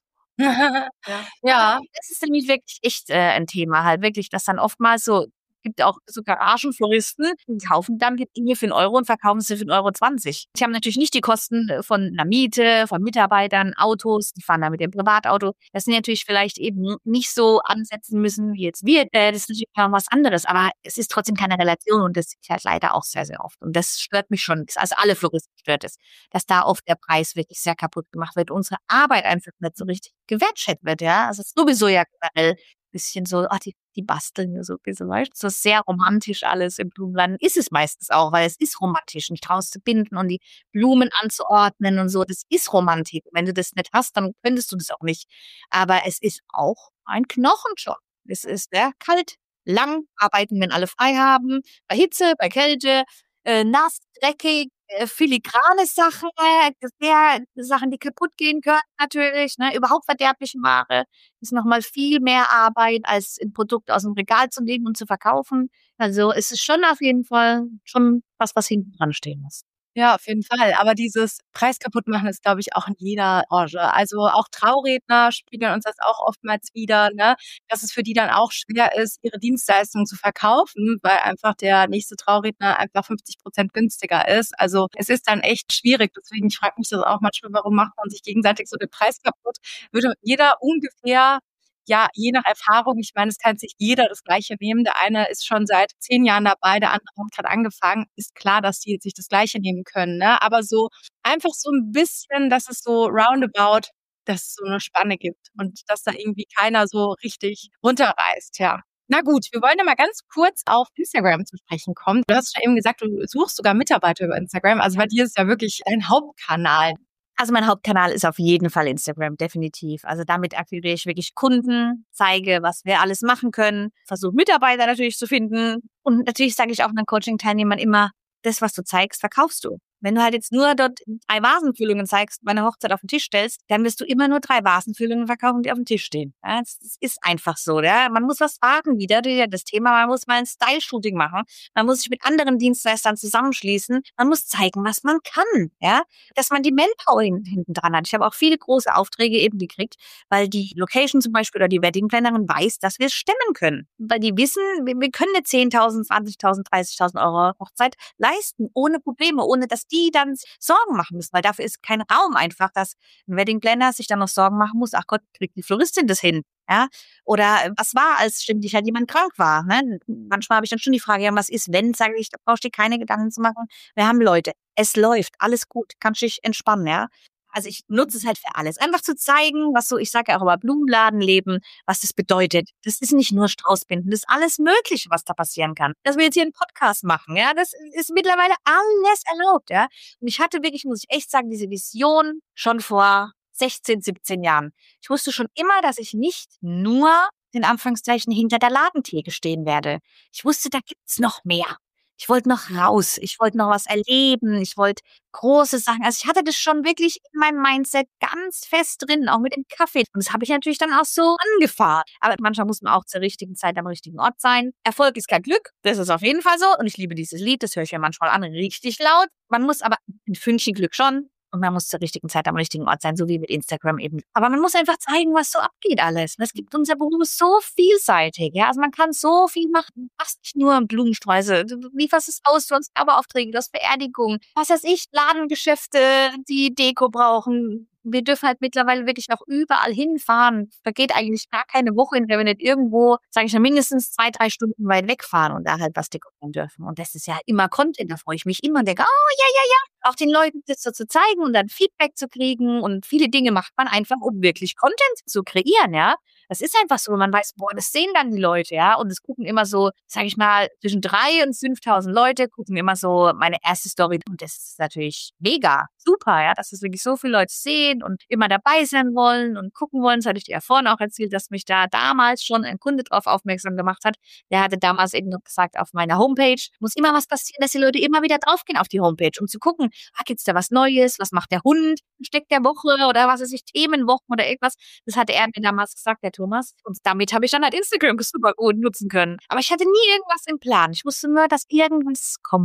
Ja. Ja. Das ist nämlich wirklich echt äh, ein Thema halt, wirklich, dass dann oftmals so, gibt auch so Garagenfloristen, die kaufen dann die Dinge für einen Euro und verkaufen sie für einen Euro zwanzig. Die haben natürlich nicht die Kosten von einer Miete, von Mitarbeitern, Autos, die fahren da mit dem Privatauto. Das sind natürlich vielleicht eben nicht so ansetzen müssen wie jetzt wir. Äh, das ist natürlich auch was anderes, aber es ist trotzdem keine Relation und das sehe ich halt leider auch sehr, sehr oft. Und das stört mich schon, also alle Floristen stört es, dass da oft der Preis wirklich sehr kaputt gemacht wird, unsere Arbeit einfach nicht so richtig gewertschätzt wird, ja. Also es ist sowieso ja generell bisschen so, ach, die, die basteln ja so ein bisschen, weißt du, so sehr romantisch alles im Blumenladen. Ist es meistens auch, weil es ist romantisch, nicht rauszubinden und die Blumen anzuordnen und so. Das ist Romantik. Wenn du das nicht hast, dann könntest du das auch nicht. Aber es ist auch ein Knochenjob. Es ist sehr kalt, lang, arbeiten, wenn alle frei haben, bei Hitze, bei Kälte, äh, nass, dreckig, äh, filigrane Sachen, äh, sehr, Sachen, die kaputt gehen können natürlich, ne, überhaupt verderbliche Ware ist nochmal viel mehr Arbeit, als ein Produkt aus dem Regal zu nehmen und zu verkaufen. Also es ist schon auf jeden Fall schon was, was hinten dran stehen muss. Ja, auf jeden Fall. Aber dieses Preis kaputt machen ist, glaube ich, auch in jeder Branche. Also auch Trauredner spiegeln uns das auch oftmals wieder, ne, dass es für die dann auch schwer ist, ihre Dienstleistungen zu verkaufen, weil einfach der nächste Trauredner einfach fünfzig Prozent günstiger ist. Also es ist dann echt schwierig. Deswegen, ich frage mich das auch manchmal, warum macht man sich gegenseitig so den Preis kaputt? Würde jeder ungefähr, ja, je nach Erfahrung, ich meine, es kann sich jeder das Gleiche nehmen. Der eine ist schon seit zehn Jahren dabei, der andere hat gerade angefangen. Ist klar, dass die sich das Gleiche nehmen können, ne? Aber so einfach so ein bisschen, dass es so roundabout, dass es so eine Spanne gibt und dass da irgendwie keiner so richtig runterreißt, ja. Na gut, wir wollen ja mal ganz kurz auf Instagram zu sprechen kommen. Du hast ja eben gesagt, du suchst sogar Mitarbeiter über Instagram. Also bei dir ist ja wirklich dein Hauptkanal. Also mein Hauptkanal ist auf jeden Fall Instagram, definitiv. Also damit akquiriere ich wirklich Kunden, zeige, was wir alles machen können, versuche Mitarbeiter natürlich zu finden. Und natürlich sage ich auch meinen Coaching-Teilnehmern immer, das, was du zeigst, verkaufst du. Wenn du halt jetzt nur dort drei Vasenfüllungen zeigst, meine Hochzeit auf den Tisch stellst, dann wirst du immer nur drei Vasenfüllungen verkaufen, die auf dem Tisch stehen. Ja, das, das ist einfach so. Ja. Man muss was wagen wieder, das Thema, man muss mal ein Style-Shooting machen, man muss sich mit anderen Dienstleistern zusammenschließen, man muss zeigen, was man kann, ja, dass man die Manpower hinten dran hat. Ich habe auch viele große Aufträge eben gekriegt, weil die Location zum Beispiel oder die Wedding-Plannerin weiß, dass wir es stemmen können. Weil die wissen, wir, wir können eine zehntausend, zwanzigtausend, dreißigtausend Euro Hochzeit leisten, ohne Probleme, ohne dass die dann Sorgen machen müssen, weil dafür ist kein Raum einfach, dass ein Wedding Planner sich dann noch Sorgen machen muss, ach Gott, kriegt die Floristin das hin? Ja? Oder was war, als ständig halt jemand krank war? Ne? Manchmal habe ich dann schon die Frage, ja, was ist, wenn, sage ich, da brauchst du dir keine Gedanken zu machen. Wir haben Leute, es läuft, alles gut, kannst dich entspannen, ja. Also ich nutze es halt für alles. Einfach zu zeigen, was so, ich sage ja auch über Blumenladenleben, was das bedeutet. Das ist nicht nur Straußbinden, das ist alles Mögliche, was da passieren kann. Dass wir jetzt hier einen Podcast machen, ja, das ist mittlerweile alles erlaubt, ja. Und ich hatte wirklich, muss ich echt sagen, diese Vision schon vor sechzehn, siebzehn Jahren. Ich wusste schon immer, dass ich nicht nur in Anführungszeichen hinter der Ladentheke stehen werde. Ich wusste, da gibt's noch mehr. Ich wollte noch raus, ich wollte noch was erleben, ich wollte große Sachen. Also ich hatte das schon wirklich in meinem Mindset ganz fest drin, auch mit dem Kaffee. Und das habe ich natürlich dann auch so angefahren. Aber manchmal muss man auch zur richtigen Zeit am richtigen Ort sein. Erfolg ist kein Glück, das ist auf jeden Fall so. Und ich liebe dieses Lied, das höre ich ja manchmal an, richtig laut. Man muss aber ein Fünkchen Glück schon. Und man muss zur richtigen Zeit am richtigen Ort sein, so wie mit Instagram eben. Aber man muss einfach zeigen, was so abgeht alles. Es gibt unser Beruf so vielseitig, ja. Also man kann so viel machen. Fast nicht nur Blumensträuße. Du lieferst es aus, du hast Werbeaufträge, du hast Beerdigungen. Was weiß ich, Ladengeschäfte, die Deko brauchen. Wir dürfen halt mittlerweile wirklich auch überall hinfahren. Da geht eigentlich gar keine Woche, in der wir nicht irgendwo, sage ich mal, mindestens zwei, drei Stunden weit wegfahren und da halt was dekorieren dürfen. Und das ist ja immer Content, da freue ich mich immer und denke, oh ja, ja, ja. Auch den Leuten das so zu zeigen und dann Feedback zu kriegen und viele Dinge macht man einfach, um wirklich Content zu kreieren, ja. Das ist einfach so, man weiß, boah, das sehen dann die Leute, ja. Und es gucken immer so, sage ich mal, zwischen drei und fünftausend Leute gucken immer so meine erste Story. Und das ist natürlich mega, super, ja, dass es wirklich so viele Leute sehen und immer dabei sein wollen und gucken wollen. Das hatte ich dir ja vorhin auch erzählt, dass mich da damals schon ein Kunde drauf aufmerksam gemacht hat. Der hatte damals eben noch gesagt, auf meiner Homepage muss immer was passieren, dass die Leute immer wieder draufgehen auf die Homepage, um zu gucken, ah, gibt's da was Neues, was macht der Hund, Steck der Woche oder was weiß ich, Themenwochen oder irgendwas. Das hatte er mir damals gesagt, der Thomas. Und damit habe ich dann halt Instagram super gut nutzen können. Aber ich hatte nie irgendwas im Plan. Ich wusste nur, dass irgendwas kommen wird.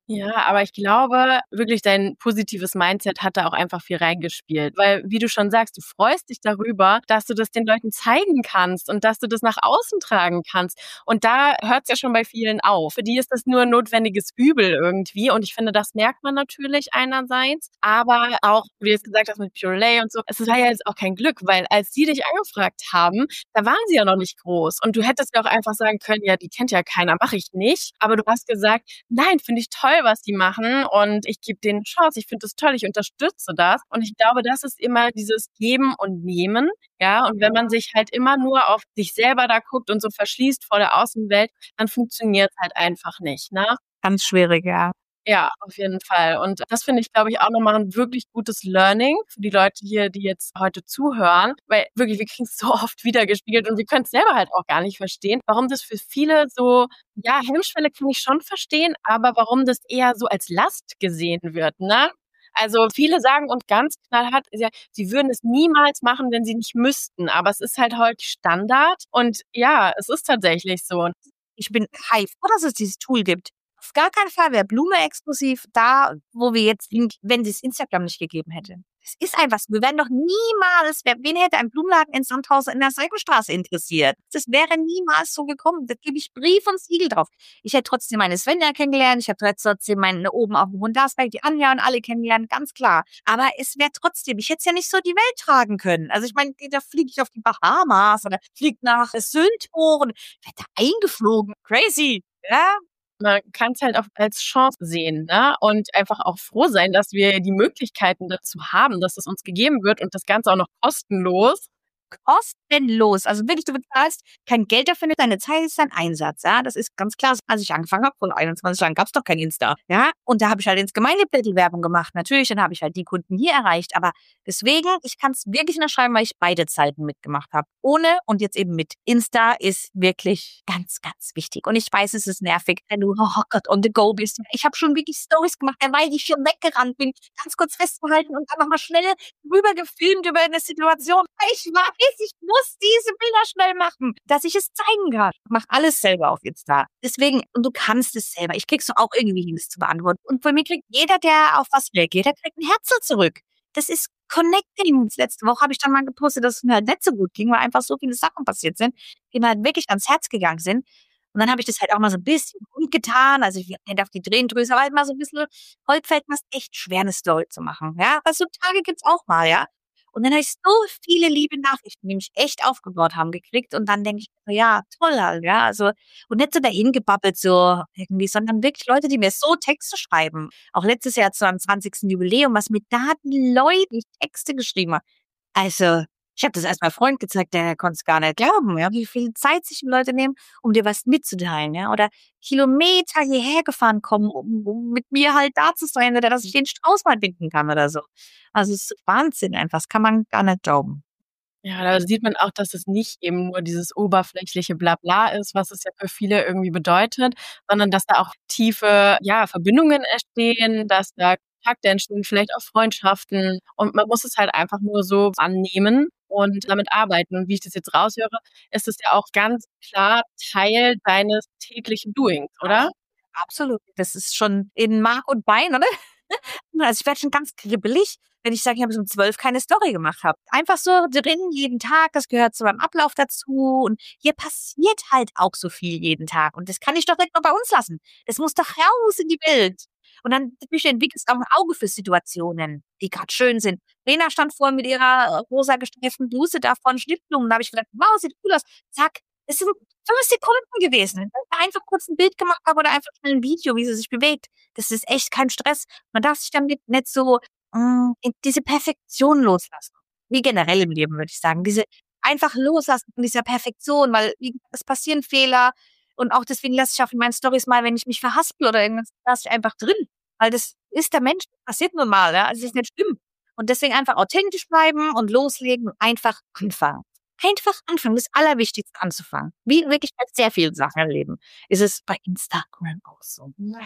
Ja, aber ich glaube, wirklich dein positives Mindset hat da auch einfach viel reingespielt. Weil, wie du schon sagst, du freust dich darüber, dass du das den Leuten zeigen kannst und dass du das nach außen tragen kannst. Und da hört es ja schon bei vielen auf. Für die ist das nur ein notwendiges Übel irgendwie. Und ich finde, das merkt man natürlich einerseits. Aber auch, wie du es gesagt hast, mit Purelay und so, es war ja jetzt auch kein Glück, weil als die dich angefragt haben, da waren sie ja noch nicht groß. Und du hättest ja auch einfach sagen können, ja, die kennt ja keiner, mache ich nicht. Aber du hast gesagt, nein, finde ich toll, was die machen und ich gebe denen eine Chance. Ich finde das toll, ich unterstütze das. Und ich glaube, das ist immer dieses Geben und Nehmen. Ja, und wenn man sich halt immer nur auf sich selber da guckt und so verschließt vor der Außenwelt, dann funktioniert es halt einfach nicht, ne? Ganz schwierig, ja. Ja, auf jeden Fall. Und das finde ich, glaube ich, auch nochmal ein wirklich gutes Learning für die Leute hier, die jetzt heute zuhören. Weil wirklich, wir kriegen es so oft wiedergespiegelt und wir können es selber halt auch gar nicht verstehen, warum das für viele so, ja, Hemmschwelle kann ich schon verstehen, aber warum das eher so als Last gesehen wird, ne? Also viele sagen uns ganz knallhart, ja, sie würden es niemals machen, wenn sie nicht müssten. Aber es ist halt heute Standard und ja, es ist tatsächlich so. Ich bin heilfroh, dass es dieses Tool gibt. Auf gar keinen Fall wäre Blume exklusiv da, wo wir jetzt sind, wenn es Instagram nicht gegeben hätte. Es ist einfach so. Wir wären doch niemals, wer, wen hätte ein Blumenladen in Sandhausen in der Seitenstraße interessiert? Das wäre niemals so gekommen. Da gebe ich Brief und Siegel drauf. Ich hätte trotzdem meine Svenja kennengelernt. Ich habe trotzdem meine oben auf dem Hundersberg, die Anja und alle kennengelernt, ganz klar. Aber es wäre trotzdem, ich hätte es ja nicht so die Welt tragen können. Also ich meine, da fliege ich auf die Bahamas oder fliege nach Sündhoch und werde da eingeflogen. Crazy. Ja, Man kann es halt auch als Chance sehen, ne? Und einfach auch froh sein, dass wir die Möglichkeiten dazu haben, dass es uns gegeben wird und das Ganze auch noch kostenlos. kostenlos. Also wirklich, du bezahlst kein Geld dafür, deine Zeit ist dein Einsatz. Ja, das ist ganz klar. Als ich angefangen habe, vor einundzwanzig Jahren gab es doch kein Insta. Ja, und da habe ich halt ins Gemeindeblättel Werbung gemacht. Natürlich, dann habe ich halt die Kunden hier erreicht. Aber deswegen, ich kann es wirklich unterschreiben, weil ich beide Zeiten mitgemacht habe. Ohne und jetzt eben mit. Insta ist wirklich ganz, ganz wichtig. Und ich weiß, es ist nervig, wenn du, oh Gott, on the go bist. Ich habe schon wirklich Stories gemacht, weil ich schon weggerannt bin, ganz kurz festgehalten und dann nochmal schnell rüber gefilmt über eine Situation. Ich weiß, ich muss diese Bilder schnell machen, dass ich es zeigen kann. Ich mache alles selber auf Insta. Deswegen, und du kannst es selber. Ich krieg's auch irgendwie hin, das zu beantworten. Und von mir kriegt jeder, der auf was reagiert, der kriegt ein Herzl zurück. Das ist Connecting. Letzte Woche habe ich dann mal gepostet, dass es mir halt nicht so gut ging, weil einfach so viele Sachen passiert sind, die mir halt wirklich ans Herz gegangen sind. Und dann habe ich das halt auch mal so ein bisschen getan. Also ich hätte auf die Tränendrüse, aber halt mal so ein bisschen, heute fällt mir es echt schwer, eine Story zu machen. Ja, also so Tage gibt's auch mal, ja. Und dann habe ich so viele liebe Nachrichten, die mich echt aufgebaut haben, gekriegt. Und dann denke ich, ja, toll halt, ja. Also, und nicht so dahin gebabbelt so irgendwie, sondern wirklich Leute, die mir so Texte schreiben. Auch letztes Jahr zu einem zwanzigsten Jubiläum, was mir da die Leute Texte geschrieben haben. Also, ich habe das erst mal Freund gezeigt, der konnte es gar nicht glauben, ja, wie viel Zeit sich die Leute nehmen, um dir was mitzuteilen, ja. Oder Kilometer hierher gefahren kommen, um, um mit mir halt da zu sein, oder dass ich den Strauß mal binden kann oder so. Also es ist Wahnsinn einfach, das kann man gar nicht glauben. Ja, da sieht man auch, dass es nicht eben nur dieses oberflächliche Blabla ist, was es ja für viele irgendwie bedeutet, sondern dass da auch tiefe, ja, Verbindungen entstehen, dass da Kontakte entstehen, vielleicht auch Freundschaften. Und man muss es halt einfach nur so annehmen und damit arbeiten. Und wie ich das jetzt raushöre, ist es ja auch ganz klar Teil deines täglichen Doings, oder? Absolut. Das ist schon in Mark und Bein, oder? Also ich werde schon ganz kribbelig, wenn ich sage, ich habe bis um zwölf keine Story gemacht habe. Einfach so drin jeden Tag, das gehört zu meinem Ablauf dazu. Und hier passiert halt auch so viel jeden Tag. Und das kann ich doch nicht nur bei uns lassen. Das muss doch raus in die Welt. Und dann entwickelst du auch ein Auge für Situationen, die gerade schön sind. Lena stand vorhin mit ihrer rosa gestreiften Bluse da von Schnittblumen. Da habe ich gedacht, wow, sieht cool aus. Zack, es sind fünf Sekunden gewesen. Wenn ich einfach kurz ein Bild gemacht habe oder einfach schnell ein Video, wie sie sich bewegt. Das ist echt kein Stress. Man darf sich damit nicht so mh, in diese Perfektion loslassen. Wie generell im Leben, würde ich sagen. Diese einfach loslassen von dieser Perfektion, weil wie, es passieren Fehler. Und auch deswegen lasse ich auch in meinen Storys mal, wenn ich mich verhaspel oder irgendwas, lasse ich einfach drin. Weil das ist der Mensch, das passiert nun mal, ja. Also es ist nicht schlimm. Und deswegen einfach authentisch bleiben und loslegen und einfach anfangen. Einfach anfangen, das Allerwichtigste anzufangen. Wie wirklich bei sehr vielen Sachen im Leben ist es bei Instagram auch so.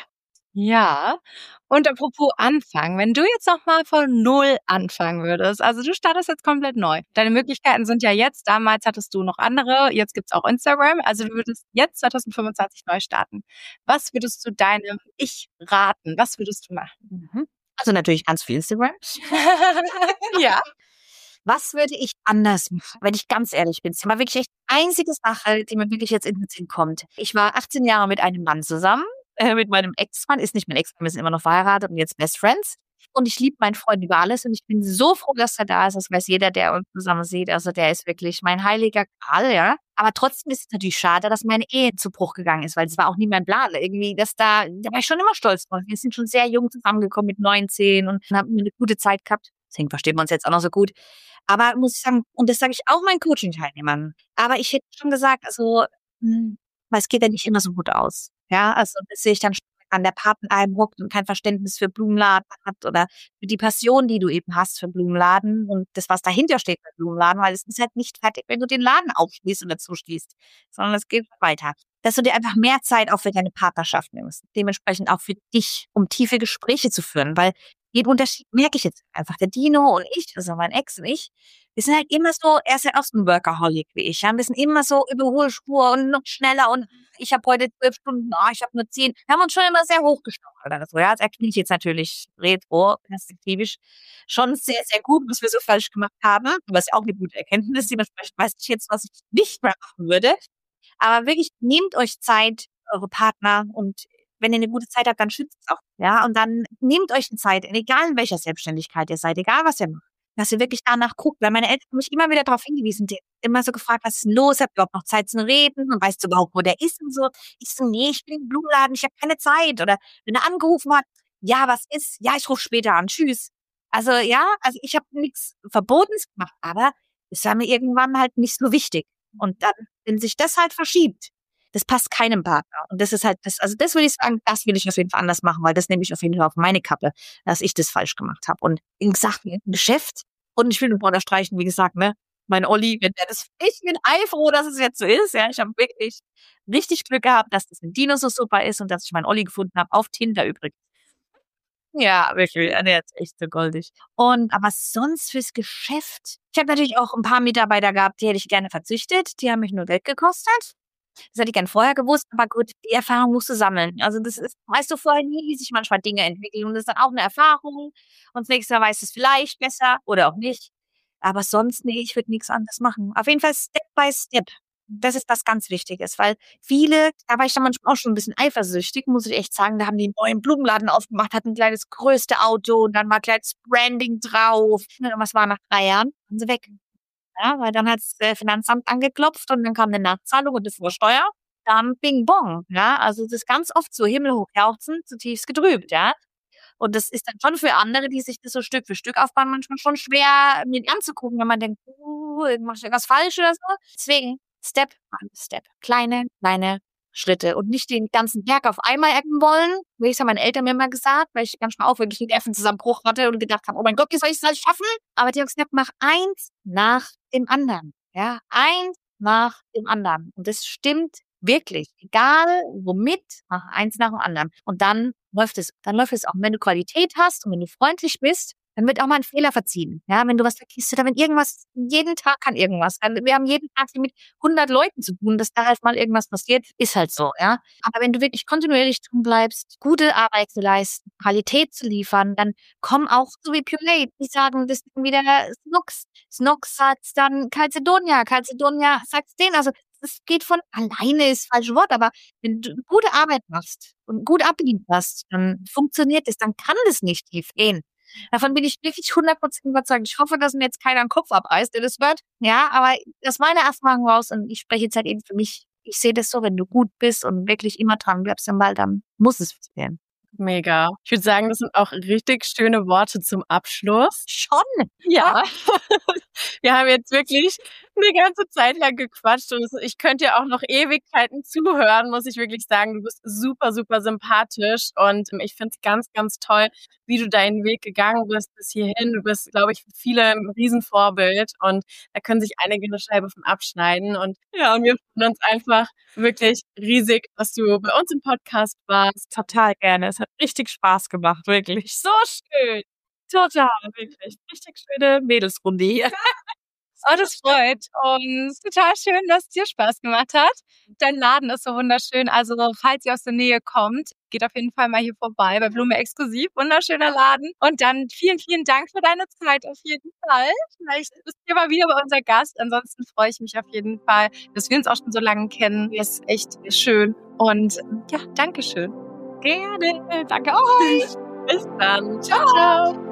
Ja, und apropos anfangen, wenn du jetzt noch mal von null anfangen würdest, also du startest jetzt komplett neu. Deine Möglichkeiten sind ja jetzt, damals hattest du noch andere, jetzt gibt's auch Instagram, also du würdest jetzt zwanzig fünfundzwanzig neu starten. Was würdest du deinem Ich raten? Was würdest du machen? Mhm. Also natürlich ganz viel Instagram. Ja. Was würde ich anders machen, wenn ich ganz ehrlich bin? Das war wirklich echt die einzige Sache, die mir wirklich jetzt in den Sinn kommt. Ich war achtzehn Jahre mit einem Mann zusammen, äh, mit meinem Ex-Mann, ist nicht mein Ex-Mann, wir sind immer noch verheiratet und jetzt Best Friends. Und ich liebe meinen Freund über alles und ich bin so froh, dass er da ist. Das weiß jeder, der uns zusammen sieht. Also der ist wirklich mein heiliger Gral, ja. Aber trotzdem ist es natürlich schade, dass meine Ehe zu Bruch gegangen ist, weil es war auch nie mein Plan. Irgendwie, dass da, da war ich schon immer stolz drauf. Wir sind schon sehr jung zusammengekommen mit neunzehn und haben eine gute Zeit gehabt. Deswegen verstehen wir uns jetzt auch noch so gut. Aber muss ich sagen, und das sage ich auch meinen Coaching-Teilnehmern, aber ich hätte schon gesagt, also, hm, weil es geht ja nicht immer so gut aus. Ja, also das sehe ich dann schon an der Partner einem hockt und kein Verständnis für Blumenladen hat oder für die Passion, die du eben hast für Blumenladen und das, was dahinter steht bei Blumenladen, weil es ist halt nicht fertig, wenn du den Laden aufschließt oder zuschließt, sondern es geht weiter. Dass du dir einfach mehr Zeit auch für deine Partnerschaft nimmst, dementsprechend auch für dich, um tiefe Gespräche zu führen, weil den Unterschied merke ich jetzt einfach. Der Dino und ich, also mein Ex und ich, wir sind halt immer so, er ist ja auch so ein Workaholic wie ich. Ja? Wir sind immer so Überholspur und noch schneller und ich habe heute zwölf Stunden, ah, ich habe nur zehn. Wir haben uns schon immer sehr hochgestachelt. Also, ja, das erkenne ich jetzt natürlich retro, perspektivisch schon sehr, sehr gut, was wir so falsch gemacht haben. Aber es ist auch eine gute Erkenntnis. Dementsprechend weiß ich jetzt, was ich nicht mehr machen würde. Aber wirklich, nehmt euch Zeit, eure Partner und wenn ihr eine gute Zeit habt, dann schützt es auch. Ja, und dann nehmt euch eine Zeit, egal in welcher Selbstständigkeit ihr seid, egal was ihr macht, dass ihr wirklich danach guckt. Weil meine Eltern haben mich immer wieder darauf hingewiesen, die haben immer so gefragt, was ist denn los? Habt ihr überhaupt noch Zeit zu reden? Und weißt du überhaupt, wo der ist und so? Ich so, nee, ich bin im Blumenladen, ich habe keine Zeit. Oder wenn er angerufen hat, ja, was ist? Ja, ich rufe später an, tschüss. Also ja, also ich habe nichts Verbotenes gemacht, aber es war mir irgendwann halt nicht so wichtig. Und dann, wenn sich das halt verschiebt, das passt keinem Partner. Und das ist halt, das, also das würde ich sagen, das will ich auf jeden Fall anders machen, weil das nehme ich auf jeden Fall auf meine Kappe, dass ich das falsch gemacht habe. Und in Sachen Geschäft, und ich will nur unterstreichen, wie gesagt, ne, mein Olli, wenn der das, ich bin froh, dass es jetzt so ist, ja, ich habe wirklich richtig Glück gehabt, dass das mit Dino so super ist und dass ich meinen Olli gefunden habe, auf Tinder übrigens. Ja, wirklich, der ist echt so goldig. Und, aber sonst fürs Geschäft, ich habe natürlich auch ein paar Mitarbeiter gehabt, die hätte ich gerne verzüchtet, die haben mich nur Geld gekostet. Das hätte ich gern vorher gewusst, aber gut, die Erfahrung musst du sammeln. Also das ist, weißt du vorher nie, wie sich manchmal Dinge entwickeln. Und das ist dann auch eine Erfahrung. Und das nächste Mal weißt du es vielleicht besser oder auch nicht. Aber sonst, nee, ich würde nichts anderes machen. Auf jeden Fall Step by Step. Das ist was ganz Wichtiges, weil viele, da war ich dann manchmal auch schon ein bisschen eifersüchtig, muss ich echt sagen, da haben die einen neuen Blumenladen aufgemacht, hatten ein kleines größte Auto und dann war kleines Branding drauf. Und was war nach drei Jahren? Waren sie weg. Ja, weil dann hat das Finanzamt angeklopft und dann kam eine Nachzahlung und eine Vorsteuer. Dann bing bong. Ja, also das ist ganz oft so himmelhoch jauchzend, zutiefst getrübt, ja. Und das ist dann schon für andere, die sich das so Stück für Stück aufbauen, manchmal schon schwer mir anzugucken, wenn man denkt, uh, mach ich irgendwas falsch oder so. Deswegen Step by Step. Kleine, kleine Schritte und nicht den ganzen Berg auf einmal ecken wollen. Wie ich es haben meine Eltern mir immer gesagt, weil ich manchmal auch wirklich einen Nervenzusammenbruch hatte und gedacht habe, oh mein Gott, wie soll ich es halt schaffen? Aber die haben gesagt, mach eins nach dem anderen. Ja, eins nach dem anderen. Und das stimmt wirklich. Egal womit, mach eins nach dem anderen. Und dann läuft es. Dann läuft es auch. Und wenn du Qualität hast und wenn du freundlich bist, dann wird auch mal ein Fehler verziehen. Ja, wenn du was vergisst oder wenn irgendwas, jeden Tag kann irgendwas. Wir haben jeden Tag mit hundert Leuten zu tun, dass da halt mal irgendwas passiert, ist halt so, ja. Aber wenn du wirklich kontinuierlich drin bleibst, gute Arbeit zu leisten, Qualität zu liefern, dann kommen auch so wie Puree, die sagen, das ist wieder Snooks. Snooks sagt dann Calcedonia, Calcedonia sagt den, also das geht von alleine, ist falsches Wort, aber wenn du gute Arbeit machst und gut ablieferst, dann funktioniert es, dann kann das nicht tief gehen. Davon bin ich wirklich hundert Prozent überzeugt. Ich hoffe, dass mir jetzt keiner den Kopf abreißt, der das wird. Ja, aber das ist meine Erfahrung raus und ich spreche jetzt halt eben für mich. Ich sehe das so, wenn du gut bist und wirklich immer dran bleibst im Ball, dann muss es passieren. Mega. Ich würde sagen, das sind auch richtig schöne Worte zum Abschluss. Schon? Ja. Wir haben jetzt wirklich eine ganze Zeit lang gequatscht und ich könnte dir auch noch Ewigkeiten zuhören, muss ich wirklich sagen. Du bist super, super sympathisch und ich finde es ganz, ganz toll, wie du deinen Weg gegangen bist bis hierhin. Du bist, glaube ich, für viele ein Riesenvorbild und da können sich einige eine Scheibe von abschneiden. Und ja, und wir freuen uns einfach wirklich riesig, dass du bei uns im Podcast warst. Total gerne. Es hat richtig Spaß gemacht, wirklich. So schön. Total, wirklich. Richtig schöne Mädelsrunde hier. Oh, das freut. Und total schön, dass es dir Spaß gemacht hat. Dein Laden ist so wunderschön. Also, falls ihr aus der Nähe kommt, geht auf jeden Fall mal hier vorbei bei Blume Exklusiv. Wunderschöner Laden. Und dann vielen, vielen Dank für deine Zeit auf jeden Fall. Vielleicht bist du mal wieder bei unser Gast. Ansonsten freue ich mich auf jeden Fall, dass wir uns auch schon so lange kennen. Das ist echt schön. Und ja, Dankeschön. Gerne. Danke euch. Bis dann. Ciao, ciao.